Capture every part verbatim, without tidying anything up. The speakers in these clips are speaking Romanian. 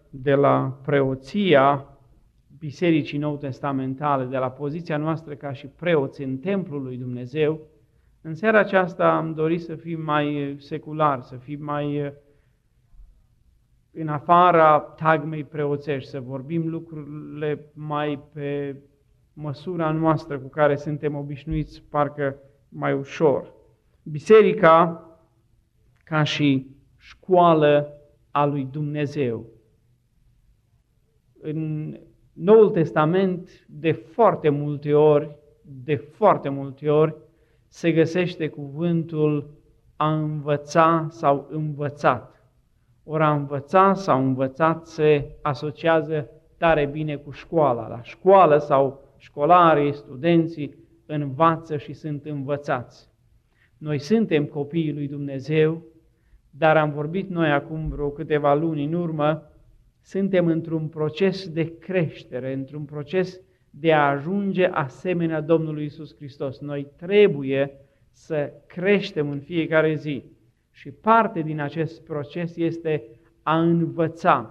de la preoția Bisericii Nou-Testamentale, de la poziția noastră ca și preoți în templul lui Dumnezeu, în seara aceasta am dorit să fim mai seculari, să fim mai în afara tagmei preoțești, să vorbim lucrurile mai pe măsura noastră cu care suntem obișnuiți, parcă mai ușor. Biserica ca și școală a lui Dumnezeu. În Noul Testament, de foarte multe ori, de foarte multe ori, se găsește cuvântul a învăța sau învățat. Ori a învăța sau învățat se asociază tare bine cu școala. La școală sau școlarii, studenții învață și sunt învățați. Noi suntem copiii lui Dumnezeu, dar am vorbit noi acum vreo câteva luni în urmă, suntem într-un proces de creștere, într-un proces de a ajunge asemenea Domnului Iisus Hristos. Noi trebuie să creștem în fiecare zi și parte din acest proces este a învăța.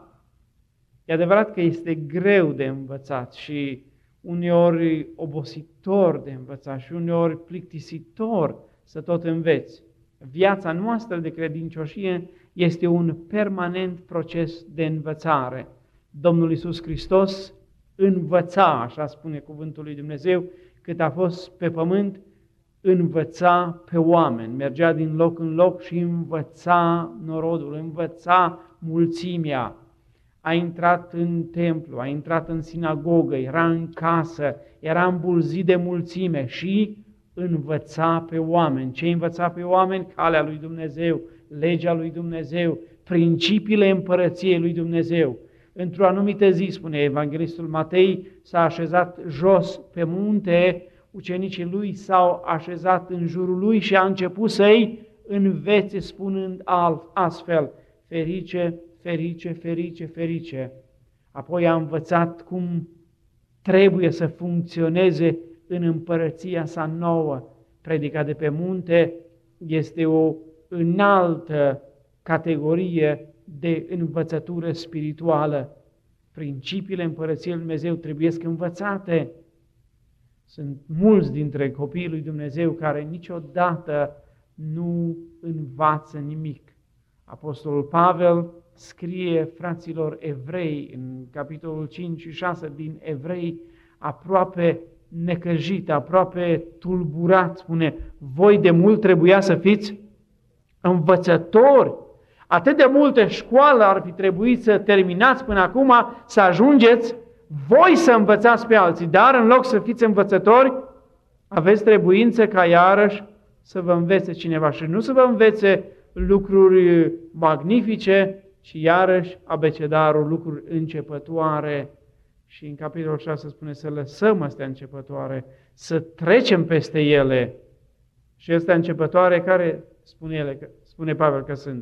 E adevărat că este greu de învățat și uneori obositor de învățat și uneori plictisitor să tot înveți. Viața noastră de credincioșie este un permanent proces de învățare. Domnul Iisus Hristos învăța, așa spune cuvântul lui Dumnezeu, cât a fost pe pământ, învăța pe oameni. Mergea din loc în loc și învăța norodul, învăța mulțimea. A intrat în templu, a intrat în sinagogă, era în casă, era îmbulzit de mulțime și învăța pe oameni. Ce învăța pe oameni? Calea lui Dumnezeu, legea lui Dumnezeu, principiile împărăției lui Dumnezeu. Într-o anumită zi, spune Evanghelistul Matei, s-a așezat jos pe munte, ucenicii lui s-au așezat în jurul lui și a început să-i învețe spunând astfel: ferice, ferice, ferice, ferice. Apoi a învățat cum trebuie să funcționeze în împărăția sa nouă. Predica de pe munte este o înaltă categorie de învățătură spirituală. Principiile împărăției lui Dumnezeu trebuiesc învățate. Sunt mulți dintre copiii lui Dumnezeu care niciodată nu învață nimic. Apostolul Pavel scrie fraților evrei în capitolul cinci și șase din Evrei, aproape necăjit, aproape tulburat, spune: voi de mult trebuia să fiți învățători. Atât de multe școală ar fi trebuit să terminați până acum, să ajungeți voi să învățați pe alții, dar în loc să fiți învățători, aveți trebuință ca iarăși să vă învețe cineva și nu să vă învețe lucruri magnifice, ci iarăși abecedarul, lucruri începătoare. Și în capitolul șase spune să lăsăm astea începătoare, să trecem peste ele. Și astea începătoare care spune, ele, spune Pavel că sunt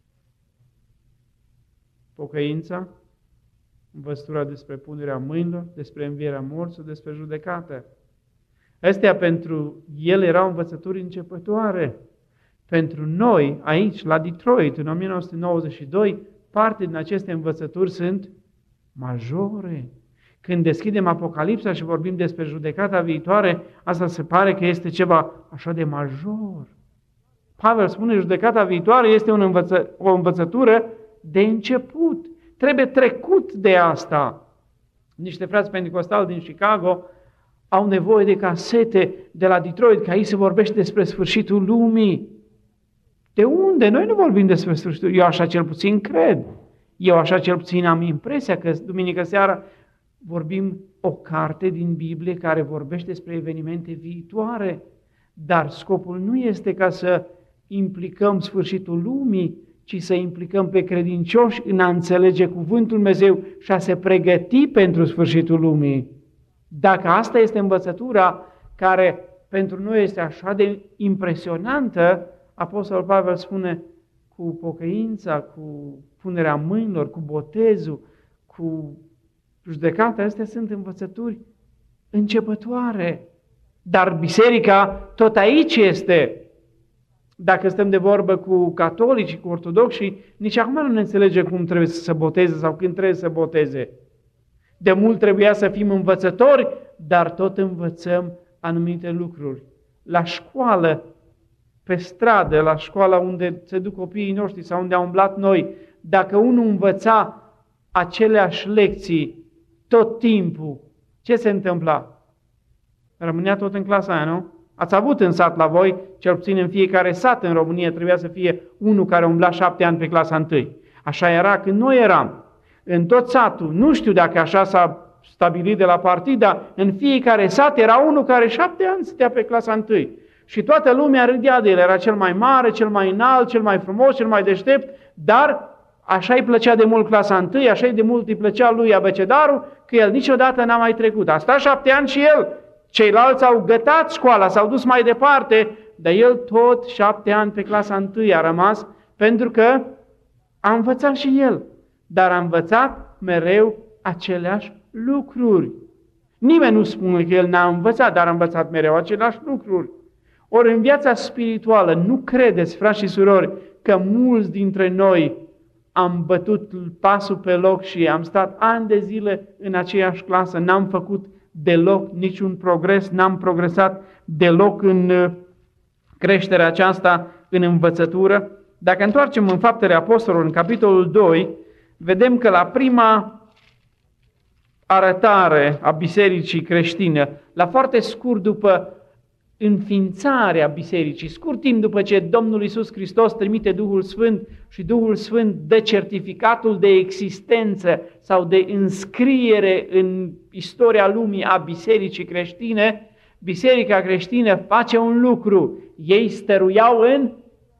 pocăința, învățătura despre punerea mâinilor, despre învierea morților, despre judecată. Astea pentru el erau învățături începătoare. Pentru noi, aici, la Detroit, în o mie nouă sute nouăzeci și doi, parte din aceste învățături sunt majore. Când deschidem Apocalipsa și vorbim despre judecata viitoare, asta se pare că este ceva așa de major. Pavel spune, judecata viitoare este o, învăță, o învățătură de început. Trebuie trecut de asta. Niște frați pentecostali din Chicago au nevoie de casete de la Detroit, că aici se vorbește despre sfârșitul lumii. De unde? Noi nu vorbim despre sfârșitul. Eu așa cel puțin cred. Eu așa cel puțin am impresia că duminică seara vorbim o carte din Biblie care vorbește despre evenimente viitoare, dar scopul nu este ca să implicăm sfârșitul lumii, ci să implicăm pe credincioși în a înțelege cuvântul Dumnezeu și a se pregăti pentru sfârșitul lumii. Dacă asta este învățătura care pentru noi este așa de impresionantă, Apostolul Pavel spune, cu pocăința, cu punerea mâinilor, cu botezul, cu judecata, astea sunt învățături începătoare. Dar biserica tot aici este. Dacă stăm de vorbă cu catolici, cu ortodoxi, nici acum nu ne înțelege cum trebuie să se boteze sau când trebuie să boteze. De mult trebuia să fim învățători, dar tot învățăm anumite lucruri. La școală, pe stradă, la școala unde se duc copiii noștri sau unde am umblat noi, dacă unul învăța aceleași lecții tot timpul, ce se întâmpla? Rămânea tot în clasa aia, nu? Ați avut în sat la voi, cel puțin în fiecare sat în România trebuia să fie unul care umbla șapte ani pe clasa întâi. Așa era când noi eram. În tot satul, nu știu dacă așa s-a stabilit de la partid, dar în fiecare sat era unul care șapte ani stătea pe clasa întâi. Și toată lumea râdea de el, era cel mai mare, cel mai înalt, cel mai frumos, cel mai deștept, dar așa îi plăcea de mult clasa întâi, așa de mult îi plăcea lui abecedarul, că el niciodată n-a mai trecut. A stat șapte ani și el. Ceilalți au gătat școala, s-au dus mai departe, dar el tot șapte ani pe clasa întâi a rămas, pentru că a învățat și el, dar a învățat mereu aceleași lucruri. Nimeni nu spune că el n-a învățat, dar a învățat mereu aceleași lucruri. Ori în viața spirituală, nu credeți, frați și surori, că mulți dintre noi am bătut pasul pe loc și am stat ani de zile în aceeași clasă, n-am făcut deloc niciun progres, n-am progresat deloc în creșterea aceasta, în învățătură. Dacă întoarcem în Faptele Apostolilor, în capitolul doi, vedem că la prima arătare a bisericii creștine, la foarte scurt după înființarea bisericii, scurt timp după ce Domnul Iisus Hristos trimite Duhul Sfânt și Duhul Sfânt dă certificatul de existență sau de înscriere în istoria lumii a bisericii creștine, biserica creștină face un lucru. Ei stăruiau în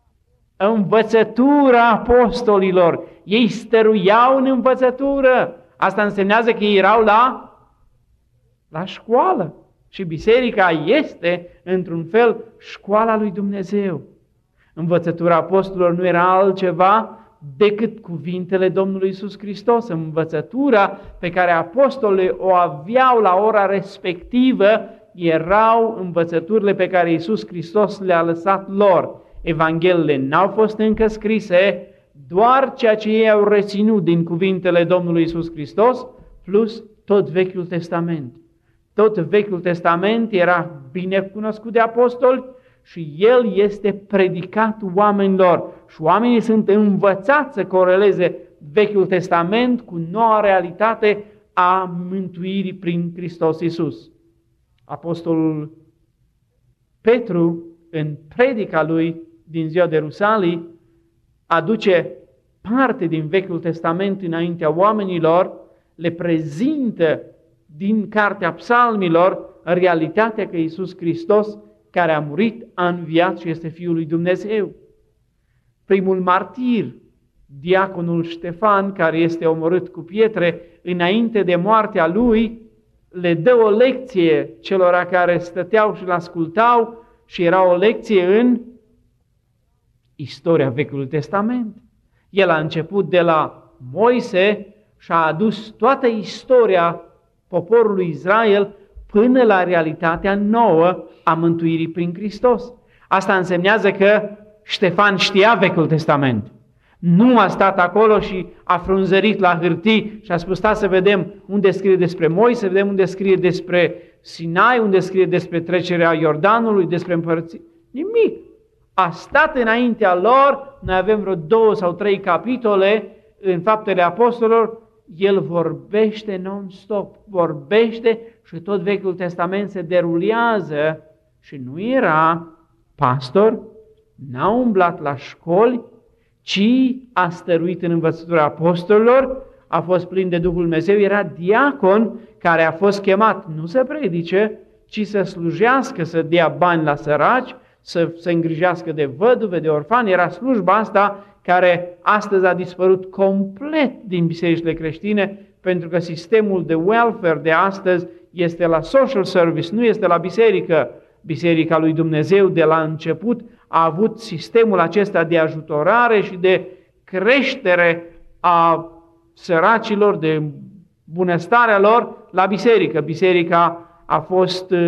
învățătura apostolilor. Ei stăruiau în învățătură. Asta însemnează că ei erau la, la școală. Și biserica este, într-un fel, școala lui Dumnezeu. Învățătura apostolilor nu era altceva decât cuvintele Domnului Iisus Hristos. Învățătura pe care apostolii o aveau la ora respectivă erau învățăturile pe care Iisus Hristos le-a lăsat lor. Evangheliile n-au fost încă scrise, doar ceea ce ei au reținut din cuvintele Domnului Iisus Hristos, plus tot Vechiul Testament. Tot Vechiul Testament era bine cunoscut de apostoli și el este predicat oamenilor. Și oamenii sunt învățați să coreleze Vechiul Testament cu noua realitate a mântuirii prin Hristos Iisus. Apostolul Petru, în predica lui din ziua de Rusalii, aduce parte din Vechiul Testament înaintea oamenilor, le prezintă din cartea Psalmilor realitatea că Iisus Hristos, care a murit, a înviat și este Fiul lui Dumnezeu. Primul martir, diaconul Ștefan, care este omorât cu pietre, înainte de moartea lui, le dă o lecție celora care stăteau și l-ascultau și era o lecție în istoria Vechiului Testament. El a început de la Moise și a adus toată istoria poporului Israel până la realitatea nouă a mântuirii prin Hristos. Asta însemnează că Ștefan știa Vechiul Testament. Nu a stat acolo și a frunzărit la hârtii și a spus, stai să vedem unde scrie despre Moise, să vedem unde scrie despre Sinai, unde scrie despre trecerea Iordanului, despre împărății. Nimic. A stat înaintea lor, noi avem vreo două sau trei capitole în Faptele Apostolilor, el vorbește non-stop, vorbește și tot Vechiul Testament se derulează și nu era pastor, n-a umblat la școli, ci a stăruit în învățătura apostolilor, a fost plin de Duhul Dumnezeu, era diacon care a fost chemat nu să predice, ci să slujească, să dea bani la săraci, să se îngrijească de văduve, de orfani. Era slujba asta care astăzi a dispărut complet din bisericile creștine, pentru că sistemul de welfare de astăzi este la social service, nu este la biserică. Biserica lui Dumnezeu de la început a avut sistemul acesta de ajutorare și de creștere a săracilor, de bunăstarea lor la biserică. Biserica a fost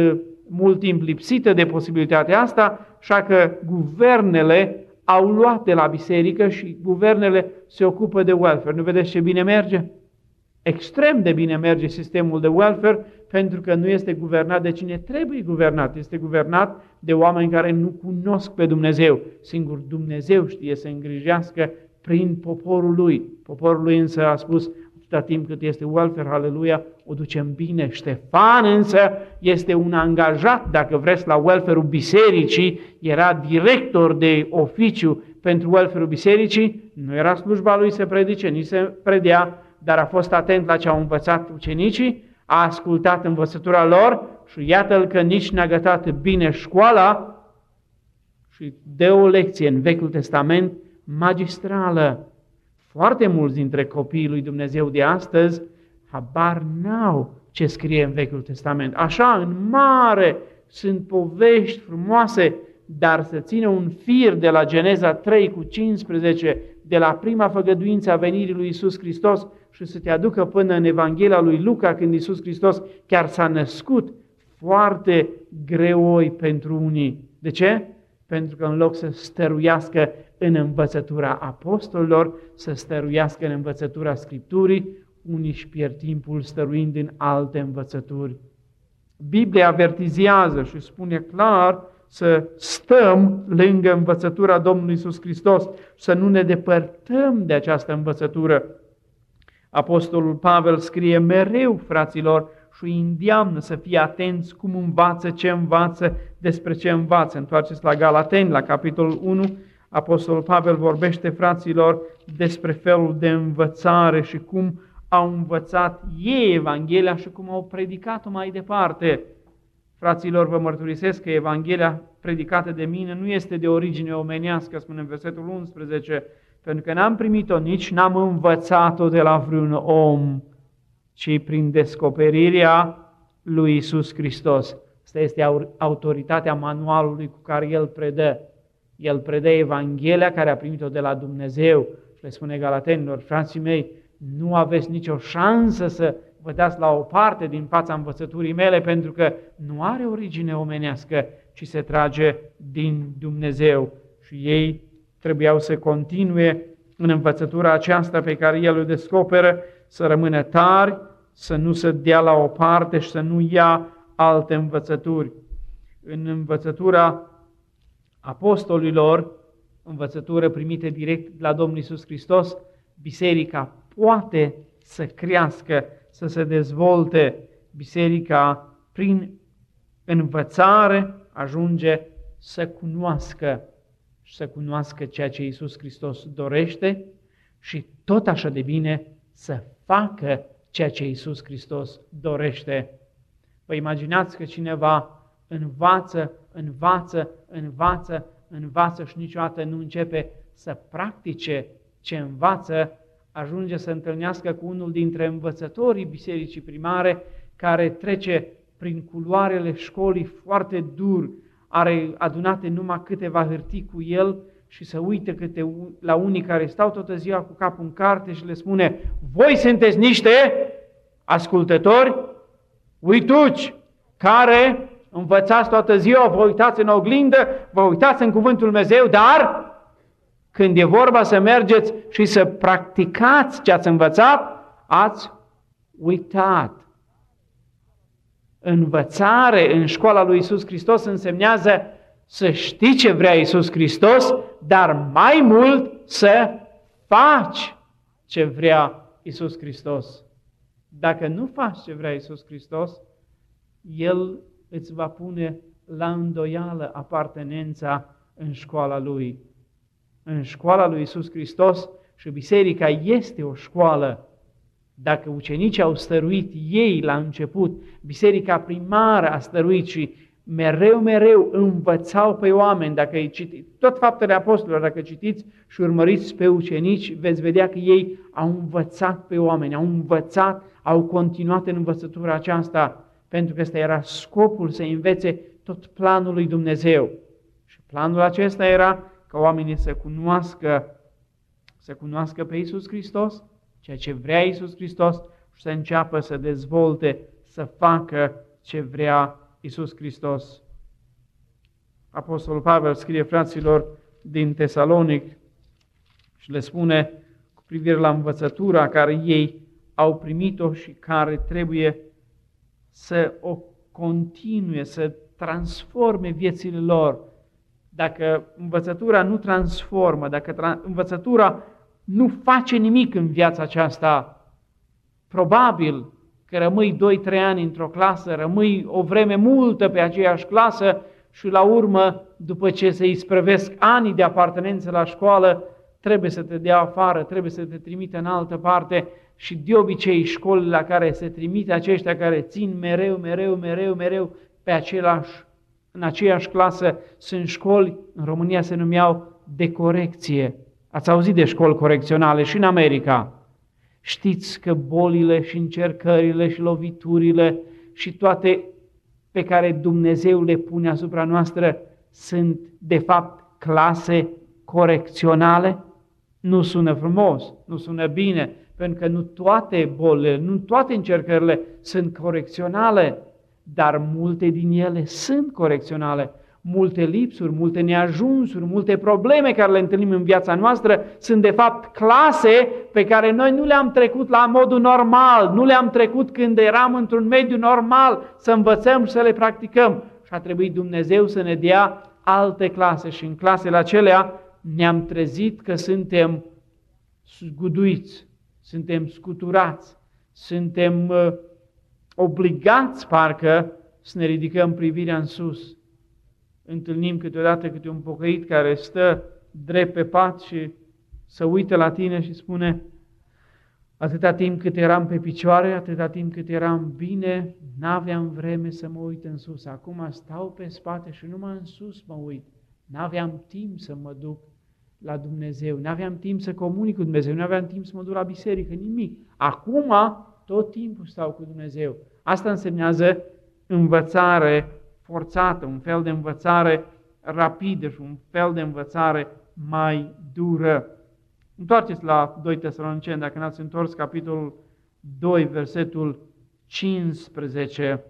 mult timp lipsită de posibilitatea asta, așa că guvernele au luat de la biserică și guvernele se ocupă de welfare. Nu vedeți ce bine merge? Extrem de bine merge sistemul de welfare, pentru că nu este guvernat de cine trebuie guvernat. Este guvernat de oameni care nu cunosc pe Dumnezeu. Singur Dumnezeu știe să îngrijească prin poporul lui. Poporul lui însă a spus, atâta timp cât este welfare, aleluia, o ducem bine. Ștefan însă este un angajat, dacă vreți, la welfare-ul bisericii, era director de oficiu pentru welfare-ul bisericii, nu era slujba lui să predice, nici să predea, dar a fost atent la ce au învățat ucenicii, a ascultat învățătura lor și iată-l că nici n-a gătat bine școala și dă o lecție în Vechiul Testament magistrală. Foarte mulți dintre copiii lui Dumnezeu de astăzi habar n-au ce scrie în Vechiul Testament. Așa, în mare, sunt povești frumoase, dar să țină un fir de la Geneza trei cu cincisprezece, de la prima făgăduință a venirii lui Iisus Hristos și să te aducă până în Evanghelia lui Luca, când Iisus Hristos chiar s-a născut, foarte greoi pentru unii. De ce? Pentru că în loc să stăruiască în învățătura apostolilor, să stăruiască în învățătura Scripturii, unii își pierd timpul stăruind în alte învățături. Biblia avertizează și spune clar să stăm lângă învățătura Domnului Iisus Hristos, să nu ne depărtăm de această învățătură. Apostolul Pavel scrie mereu, fraților, și îi îndeamnă să fie atenți cum învață, ce învață, despre ce învață. Întoarceți la Galateni, la capitolul unu, Apostolul Pavel vorbește, fraților, despre felul de învățare și cum au învățat ei Evanghelia și cum au predicat-o mai departe. Fraților, vă mărturisesc că Evanghelia predicată de mine nu este de origine omenească, spune în versetul unsprezece, pentru că n-am primit-o, nici n-am învățat-o de la vreun om, ci prin descoperirea lui Iisus Hristos. Asta este autoritatea manualului cu care El predă. El predă Evanghelia care a primit-o de la Dumnezeu. Și le spune Galatenilor, frații mei, nu aveți nicio șansă să vă dați la o parte din fața învățăturii mele, pentru că nu are origine omenească, ci se trage din Dumnezeu. Și ei trebuiau să continue în învățătura aceasta pe care El o descoperă, să rămână tari, să nu se dea la o parte și să nu ia alte învățături. În învățătura apostolilor, învățătură primită direct de la Domnul Iisus Hristos, biserica poate să crească, să se dezvolte. Biserica, prin învățare, ajunge să cunoască și să cunoască ceea ce Iisus Hristos dorește și tot așa de bine să facă ceea ce Iisus Hristos dorește. Vă imaginați că cineva învață, învață, învață, învață și niciodată nu începe să practice ce învață, ajunge să întâlnească cu unul dintre învățătorii bisericii primare care trece prin culoarele școlii foarte dur, are adunate numai câteva hârtii cu el și se uită câte la unii care stau toată ziua cu capul în carte și le spune: voi sunteți niște ascultători uituci care învățați toată ziua, vă uitați în oglindă, vă uitați în cuvântul Dumnezeu, dar când e vorba să mergeți și să practicați ce ați învățat, ați uitat. Învățare în școala lui Iisus Hristos însemnează să știi ce vrea Iisus Hristos, dar mai mult să faci ce vrea Iisus Hristos. Dacă nu faci ce vrea Iisus Hristos, El îți va pune la îndoială apartenența în școala Lui. În școala lui Iisus Hristos, și biserica este o școală. Dacă ucenicii au stăruit ei la început, biserica primară a stăruit și mereu, mereu învățau pe oameni. Dacă citiți tot Faptele Apostolilor, dacă citiți și urmăriți pe ucenici, veți vedea că ei au învățat pe oameni, au învățat, au continuat în învățătura aceasta, pentru că ăsta era scopul, să învețe tot planul lui Dumnezeu. Și planul acesta era ca oamenii să cunoască, să cunoască pe Iisus Hristos, ceea ce vrea Iisus Hristos, și să înceapă să dezvolte, să facă ce vrea Iisus Hristos. Apostolul Pavel scrie fraților din Tesalonic și le spune cu privire la învățătura care ei au primit-o și care trebuie să o continue, să transforme viețile lor. Dacă învățătura nu transformă, dacă tra- învățătura nu face nimic în viața aceasta, probabil că rămâi doi trei ani într-o clasă, rămâi o vreme multă pe aceeași clasă și la urmă, după ce se isprăvesc ani de apartenență la școală, trebuie să te dea afară, trebuie să te trimite în altă parte și de obicei școlile la care se trimite aceștia care țin mereu, mereu, mereu, mereu pe același, în aceeași clasă sunt școli, în România se numeau de corecție. Ați auzit de școli corecționale și în America. Știți că bolile și încercările și loviturile și toate pe care Dumnezeu le pune asupra noastră sunt de fapt clase corecționale? Nu sună frumos, nu sună bine, pentru că nu toate bolile, nu toate încercările sunt corecționale, dar multe din ele sunt corecționale. Multe lipsuri, multe neajunsuri, multe probleme care le întâlnim în viața noastră sunt de fapt clase pe care noi nu le-am trecut la modul normal, nu le-am trecut când eram într-un mediu normal să învățăm și să le practicăm. Și a trebuit Dumnezeu să ne dea alte clase și în clasele acelea ne-am trezit că suntem zguduiți, suntem scuturați, suntem uh, obligați parcă să ne ridicăm privirea în sus. Întâlnim câteodată câte un pocăit care stă drept pe pat și se uită la tine și spune: atâta timp cât eram pe picioare, atâta timp cât eram bine, n-aveam vreme să mă uit în sus. Acum stau pe spate și numai în sus mă uit. N-aveam timp să mă duc la Dumnezeu, n-aveam timp să comunic cu Dumnezeu, n-aveam timp să mă duc la biserică, nimic. Acum tot timpul stau cu Dumnezeu. Asta însemnează învățare forțată, un fel de învățare rapidă și un fel de învățare mai dură. Întoarceți la doi Tesaloniceni, dacă n-ați întors, capitolul doi, versetul cincisprezece.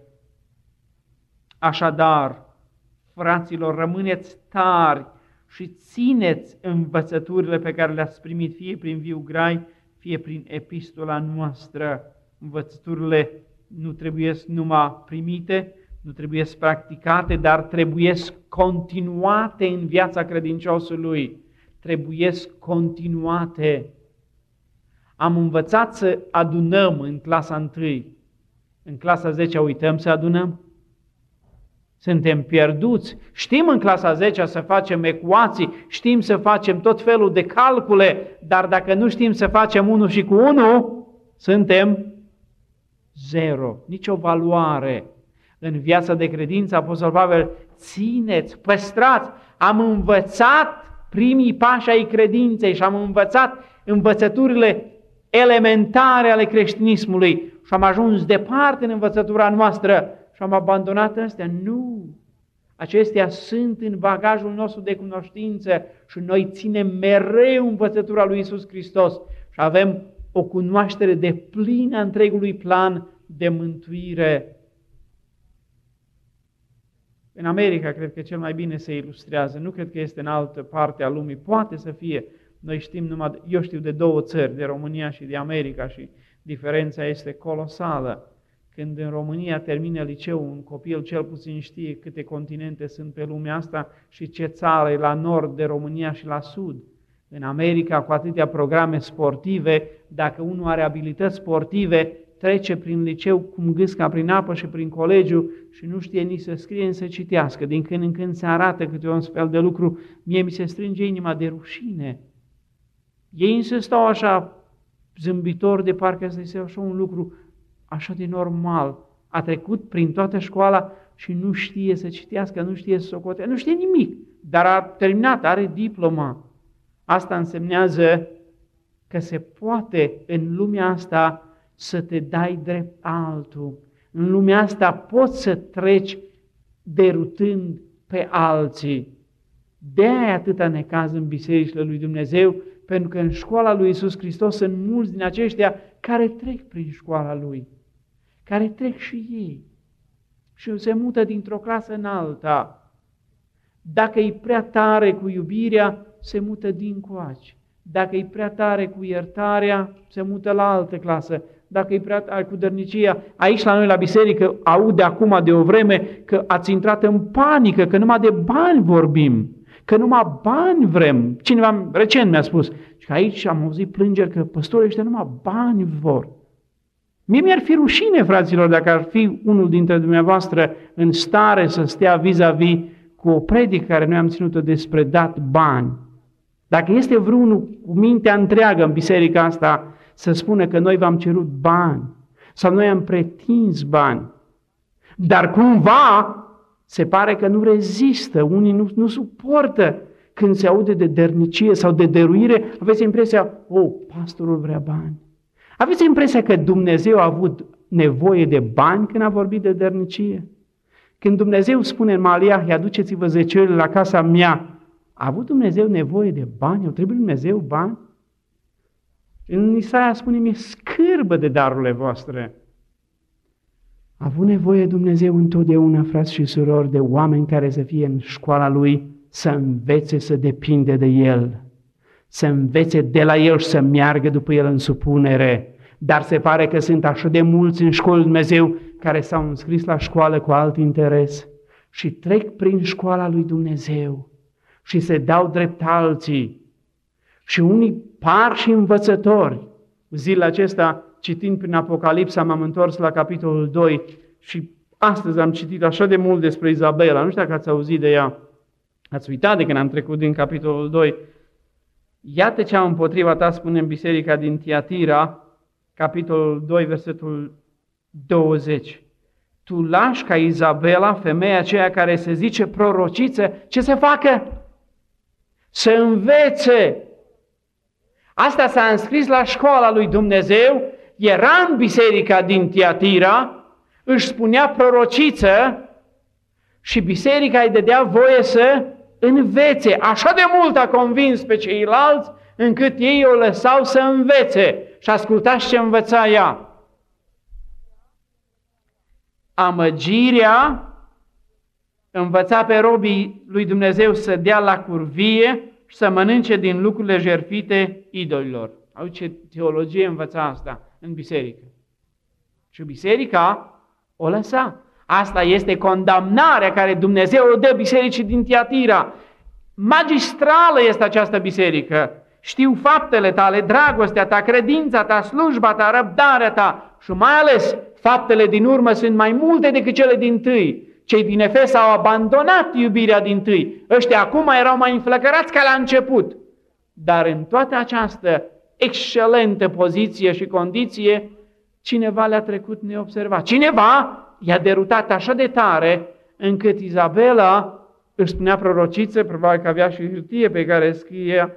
Așadar, fraților, rămâneți tari și țineți învățăturile pe care le-ați primit, fie prin viu grai, fie prin epistola noastră. Învățăturile nu trebuie numai primite, nu trebuie practicate, dar trebuie continuate în viața credinciosului. Trebuie continuate. Am învățat să adunăm în clasa întâi. În clasa zecea uităm să adunăm? Suntem pierduți. Știm în clasa zecea să facem ecuații, știm să facem tot felul de calcule, dar dacă nu știm să facem unu și cu unu, suntem zero. Nicio valoare. În viața de credință, Apostolul Pavel, țineți, păstrați. Am învățat primii pași ai credinței și am învățat învățăturile elementare ale creștinismului și am ajuns departe în învățătura noastră și am abandonat astea. Nu! Acestea sunt în bagajul nostru de cunoștință și noi ținem mereu învățătura lui Iisus Hristos și avem o cunoaștere deplină a întregului plan de mântuire. În America cred că cel mai bine se ilustrează, nu cred că este în altă parte a lumii, poate să fie. Noi știm numai, eu știu de două țări, de România și de America și diferența este colosală. Când în România termină liceul, un copil cel puțin știe câte continente sunt pe lumea asta și ce țară e la nord de România și la sud. În America, cu atâtea programe sportive, dacă unul are abilități sportive, trece prin liceu cum gâsca prin apă și prin colegiu și nu știe nici să scrie, nici să citească. Din când în când se arată câte un fel de lucru, mie mi se strânge inima de rușine. Ei însă stau așa zâmbitor de parcă asta este așa un lucru așa de normal. A trecut prin toată școala și nu știe să citească, nu știe să socotească, nu știe nimic, dar a terminat, are diploma. Asta însemnează că se poate în lumea asta să te dai drept altul. În lumea asta poți să treci derutând pe alții. De-aia atâta necaz în bisericile lui Dumnezeu, pentru că în școala lui Iisus Hristos sunt mulți din aceștia care trec prin școala lui, care trec și ei. și se mută dintr-o clasă în alta. Dacă e prea tare cu iubirea, se mută dincoace. Dacă e prea tare cu iertarea, se mută la altă clasă. Dacă e prea tare cu dărnicia, aici la noi la biserică aude acum de o vreme că ați intrat în panică, că numai de bani vorbim, că numai bani vrem. Cineva recent mi-a spus că aici am auzit plângeri că păstorii ăștia numai bani vor. Mie mi-ar fi rușine, fraților, dacă ar fi unul dintre dumneavoastră în stare să stea vis-a-vis cu o predică care noi am ținut-o despre dat bani. Dacă este vreunul cu mintea întreagă în biserica asta să spună că noi v-am cerut bani sau noi am pretins bani, dar cumva se pare că nu rezistă, unii nu, nu suportă când se aude de dărnicie sau de dăruire, aveți impresia, oh, pastorul vrea bani. Aveți impresia că Dumnezeu a avut nevoie de bani când a vorbit de dărnicie? Când Dumnezeu spune în Maliahi, aduceți-vă zeciorile la casa mea, a avut Dumnezeu nevoie de bani? O trebuie Dumnezeu bani? În Isaia spune, mi-e scârbă de darurile voastre. A avut nevoie Dumnezeu întotdeauna, frați și surori, de oameni care să fie în școala Lui, să învețe să depinde de El, să învețe de la El și să meargă după El în supunere. Dar se pare că sunt așa de mulți în școlul Dumnezeu care s-au înscris la școală cu alt interes și trec prin școala lui Dumnezeu și se dau drept alții. Și unii par și învățători. Zilele acesta, citind prin Apocalipsa, m-am întors la capitolul doi și astăzi am citit așa de mult despre Izabela. Nu știu dacă ați auzit de ea. Ați uitat de când am trecut din capitolul doi. Iată ce am împotriva ta, spune în biserica din Tiatira, capitolul doi, versetul douăzeci. Tu lași ca Izabela, femeia aceea care se zice prorociță, ce să facă? Să învețe. Asta s-a înscris la școala lui Dumnezeu, era în biserica din Tiatira, își spunea prorociță și biserica îi dădea voie să învețe. Așa de mult a convins pe ceilalți, încât ei o lăsau să învețe. Și ascultați ce învăța ea. Amăgirea învăța pe robii lui Dumnezeu să dea la curvie și să mănânce din lucrurile jertfite idolilor. Au ce teologie învăța asta în biserică. Și biserica o lăsa. Asta este condamnarea care Dumnezeu o dă bisericii din Tiatira. Magistrală este această biserică. Știu faptele tale, dragostea ta, credința ta, slujba ta, răbdarea ta și mai ales faptele din urmă sunt mai multe decât cele dintâi. Cei din Efes au abandonat iubirea dintâi. Ăștia acum erau mai înflăcărați ca la început. Dar în toată această excelentă poziție și condiție, cineva le-a trecut neobservat. Cineva i-a derutat așa de tare încât Izabela își spunea prorociță, probabil că avea și hârtie pe care scrie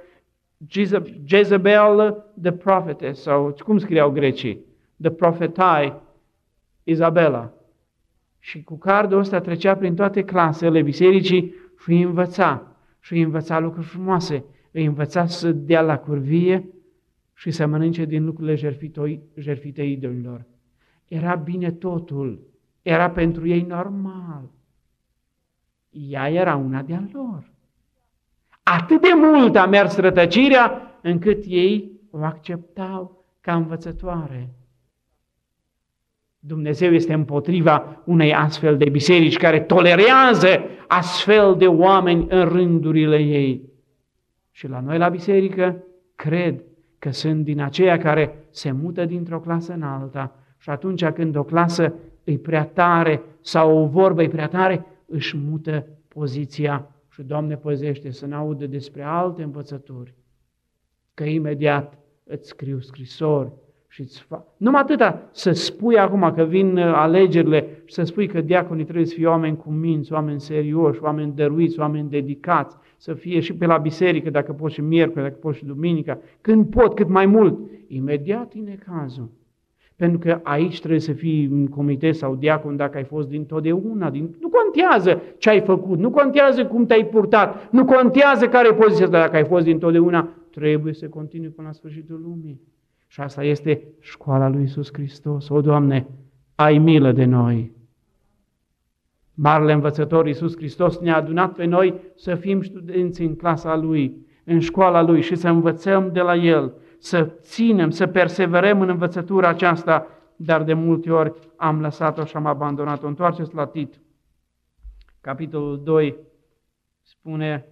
Jezebel the prophetess, sau cum scriau grecii? The prophetai, Izabela. Și cu cardul ăsta trecea prin toate clasele bisericii și îi învăța. Și îi învăța lucruri frumoase. Îi învăța să dea la curvie și să mănânce din lucrurile jertfite, jertfite idolilor. Era bine totul. Era pentru ei normal. Ea era una de-a lor. Atât de mult a mers rătăcirea, încât ei o acceptau ca învățătoare. Dumnezeu este împotriva unei astfel de biserici care tolerează astfel de oameni în rândurile ei. Și la noi la biserică cred că sunt din aceia care se mută dintr-o clasă în alta și atunci când o clasă e prea tare sau o vorbă e prea tare, își mută poziția și Doamne păzește să ne audă despre alte învățături, că imediat îți scriu scrisori și îți fac. Numai atâta să spui acum că vin alegerile și să spui că diaconii trebuie să fie oameni cu minți, oameni serioși, oameni dăruiți, oameni dedicați, să fie și pe la biserică, dacă pot și miercuri, dacă pot și duminica, când pot, cât mai mult. Imediat e necazul. Pentru că aici trebuie să fii în comitet sau diacon dacă ai fost dintotdeauna. Din... Nu contează ce ai făcut, nu contează cum te-ai purtat, nu contează care e poziția ta, dacă ai fost dintotdeauna. Trebuie să continui până la sfârșitul lumii. Și asta este școala lui Iisus Hristos. O, Doamne, ai milă de noi! Marele învățător Iisus Hristos ne-a adunat pe noi să fim studenți în clasa Lui, în școala Lui și să învățăm de la El, să ținem, să perseverăm în învățătura aceasta, dar de multe ori am lăsat-o și am abandonat-o. Întoarceți la Tit, capitolul doi, spune: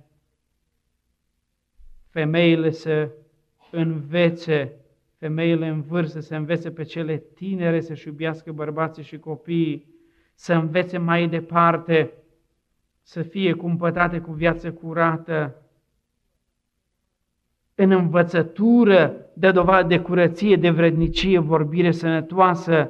femeile să învețe, femeile în vârstă să învețe pe cele tinere să-și iubească bărbații și copiii, să învețe mai departe, să fie cumpătate cu viață curată, în învățătură, dă dovadă de curăție, de vrednicie, vorbire sănătoasă,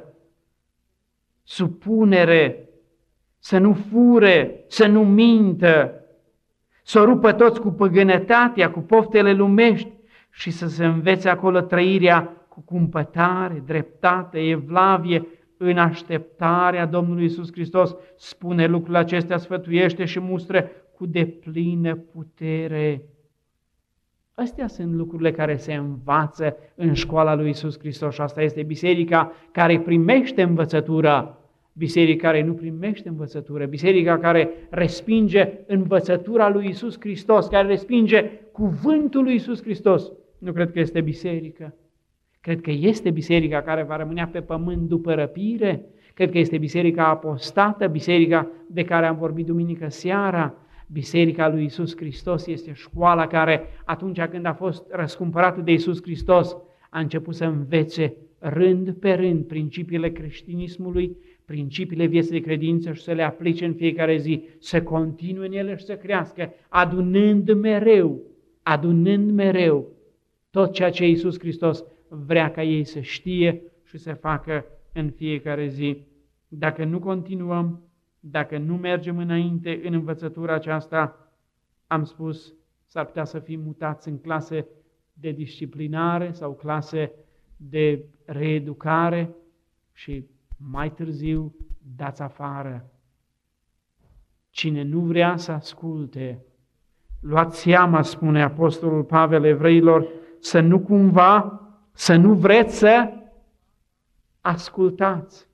supunere, să nu fure, să nu mintă, să o rupă toți cu păgânătatea, cu poftele lumești și să se învețe acolo trăirea cu cumpătare, dreptate, evlavie, în așteptarea Domnului Iisus Hristos. Spune lucrurile acestea, sfătuiește și mustră cu deplină putere. Astea sunt lucrurile care se învață în școala lui Iisus Hristos și asta este biserica care primește învățătura, biserica care nu primește învățătură, biserica care respinge învățătura lui Iisus Hristos, care respinge cuvântul lui Iisus Hristos. Nu cred că este biserică. Cred că este biserica care va rămâne pe pământ după răpire. Cred că este biserica apostată, biserica de care am vorbit duminică seara. Biserica lui Iisus Hristos este școala care, atunci când a fost răscumpărată de Iisus Hristos, a început să învețe rând pe rând principiile creștinismului, principiile vieții de credință și să le aplice în fiecare zi, să continue în ele și să crească, adunând mereu, adunând mereu tot ceea ce Iisus Hristos vrea ca ei să știe și să facă în fiecare zi. Dacă nu continuăm, dacă nu mergem înainte în învățătura aceasta, am spus, s-ar putea să fim mutați în clase de disciplinare sau clase de reeducare și mai târziu dați afară. Cine nu vrea să asculte, luați seama, spune Apostolul Pavel Evreilor, să nu cumva, să nu vreți să ascultați.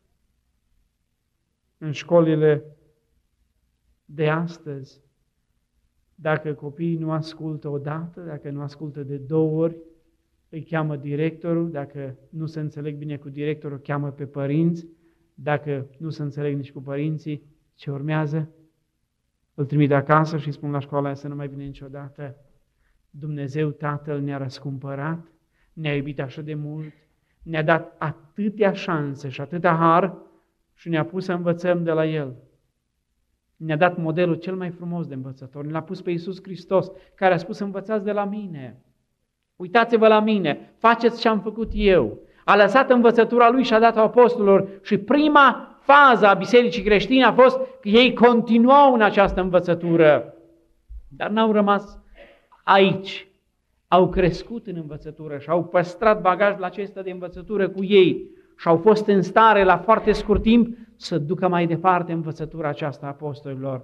În școlile de astăzi, dacă copiii nu ascultă odată, dacă nu ascultă de două ori, îi cheamă directorul, dacă nu se înțeleg bine cu directorul, cheamă pe părinți, dacă nu se înțeleg nici cu părinții, ce urmează? Îl trimite acasă și spun la școala aia să nu mai vine niciodată. Dumnezeu Tatăl ne-a răscumpărat, ne-a iubit așa de mult, ne-a dat atâtea șanse și atâta har și ne-a pus să învățăm de la El. Ne-a dat modelul cel mai frumos de învățător, ne l-a pus pe Iisus Hristos, care a spus: învățați de la mine, uitați-vă la mine, faceți ce am făcut eu. A lăsat învățătura Lui și a dat-o apostolilor și prima fază a bisericii creștine a fost că ei continuau în această învățătură, dar n-au rămas aici. Au crescut în învățătură și au păstrat bagajul acesta de învățătură cu ei și au fost în stare la foarte scurt timp să ducă mai departe învățătura aceasta a apostolilor.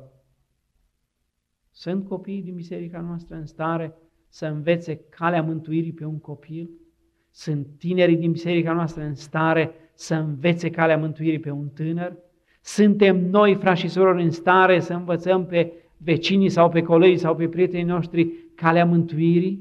Sunt copiii din biserica noastră în stare să învețe calea mântuirii pe un copil? Sunt tinerii din biserica noastră în stare să învețe calea mântuirii pe un tânăr? Suntem noi, frați și surori, în stare să învățăm pe vecinii sau pe colegii sau pe prietenii noștri calea mântuirii?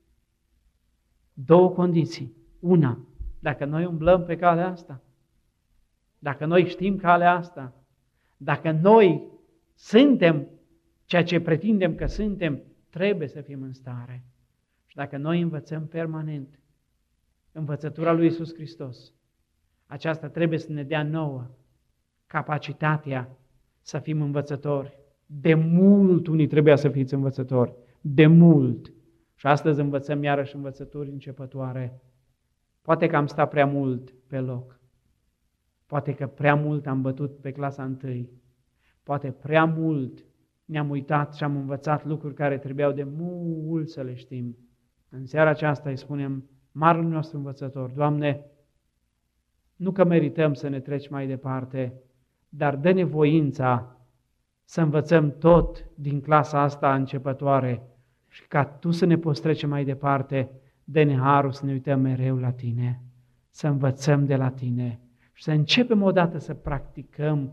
Două condiții. Una, dacă noi umblăm pe calea asta, dacă noi știm calea asta, dacă noi suntem ceea ce pretindem că suntem, trebuie să fim în stare. Și dacă noi învățăm permanent învățătura lui Iisus Hristos, aceasta trebuie să ne dea nouă capacitatea să fim învățători. De mult unii trebuia să fiți învățători, de mult. Și astăzi învățăm iarăși învățături începătoare. Poate că am stat prea mult pe loc, poate că prea mult am bătut pe clasa întâi, poate prea mult ne-am uitat și am învățat lucruri care trebuiau de mult să le știm. În seara aceasta îi spunem marele nostru învățător: Doamne, nu că merităm să ne treci mai departe, dar dă-ne voința să învățăm tot din clasa asta începătoare și ca Tu să ne poți trece mai departe, dă-ne harul să ne uităm mereu la Tine, să învățăm de la Tine și să începem odată să practicăm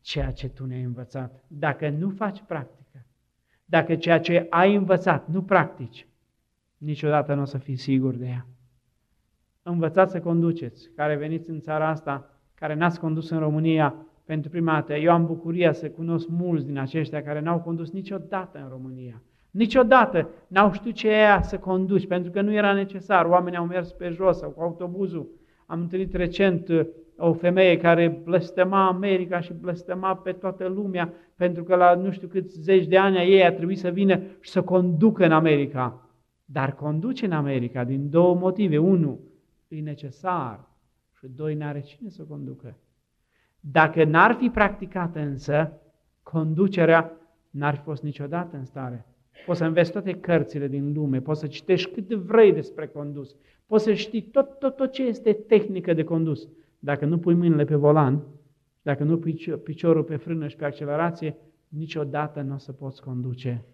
ceea ce tu ne-ai învățat. Dacă nu faci practică, dacă ceea ce ai învățat nu practici, niciodată nu o să fii sigur de ea. Învățați să conduceți, care veniți în țara asta, care n-ați condus în România pentru prima dată. Eu am bucuria să cunosc mulți din aceștia care n-au condus niciodată în România. Niciodată n-au știut ce e aia să conduci, pentru că nu era necesar. Oamenii au mers pe jos sau cu autobuzul. Am întâlnit recent o femeie care blestema America și blestema pe toată lumea, pentru că la nu știu câți zeci de ani a ei a trebuit să vină și să conducă în America. Dar conduce în America din două motive. Unu, e necesar și doi, n-are cine să conducă. Dacă n-ar fi practicată însă, conducerea n-ar fi fost niciodată în stare. Poți să înveți toate cărțile din lume, poți să citești cât vrei despre condus, poți să știi tot, tot, tot ce este tehnică de condus. Dacă nu pui mâinile pe volan, dacă nu pui piciorul pe frână și pe accelerație, niciodată nu o să poți conduce.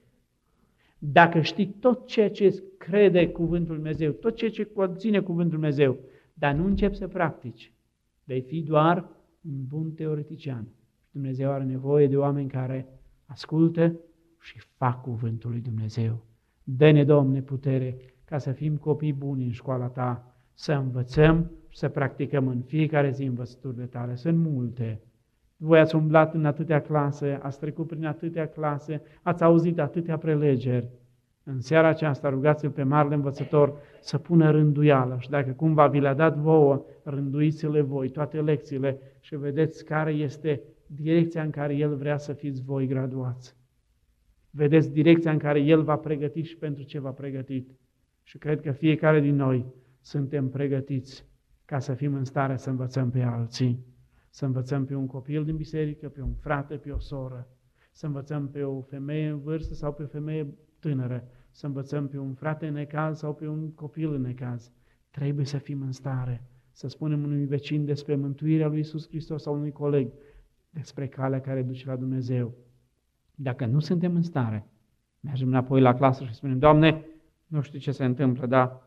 Dacă știi tot ceea ce crede Cuvântul Dumnezeu, tot ceea ce conține Cuvântul Dumnezeu, dar nu începi să practici, vei fi doar un bun teoretician. Dumnezeu are nevoie de oameni care ascultă și fac Cuvântul lui Dumnezeu. Dă-ne, Doamne, putere ca să fim copii buni în școala Ta, să învățăm și să practicăm în fiecare zi învățăturile Tale. Sunt multe. Voi ați umblat în atâtea clase, ați trecut prin atâtea clase, ați auzit atâtea prelegeri. În seara aceasta rugați-L pe Marele Învățător să pună rânduială și dacă cumva vi le-a dat vouă, rânduiți-le voi toate lecțiile și vedeți care este direcția în care El vrea să fiți voi graduați. Vedeți direcția în care El va pregăti și pentru ce v-a pregătit. Și cred că fiecare din noi suntem pregătiți ca să fim în stare să învățăm pe alții. Să învățăm pe un copil din biserică, pe un frate, pe o soră. Să învățăm pe o femeie în vârstă sau pe o femeie tânără. Să învățăm pe un frate în necaz sau pe un copil în necaz. Trebuie să fim în stare să spunem unui vecin despre mântuirea lui Iisus Hristos sau unui coleg despre calea care duce la Dumnezeu. Dacă nu suntem în stare, mergem înapoi la clasă și spunem, Doamne, nu știu ce se întâmplă, dar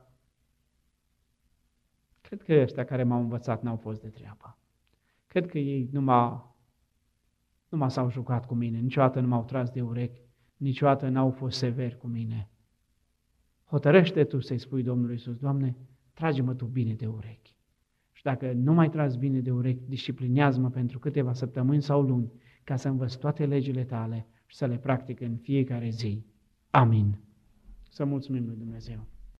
cred că ăștia care m-au învățat n-au fost de treabă. Cred că ei nu m-au, nu m-au s-au jucat cu mine, niciodată nu m-au tras de urechi, niciodată n-au fost severi cu mine. Hotărăște tu să-i spui Domnului Iisus, Doamne, trage-mă tu bine de urechi. Și dacă nu mai tragi bine de urechi, disciplinează-mă pentru câteva săptămâni sau luni, ca să învăț toate legile Tale și să le practic în fiecare zi. Amin. Să mulțumim lui Dumnezeu.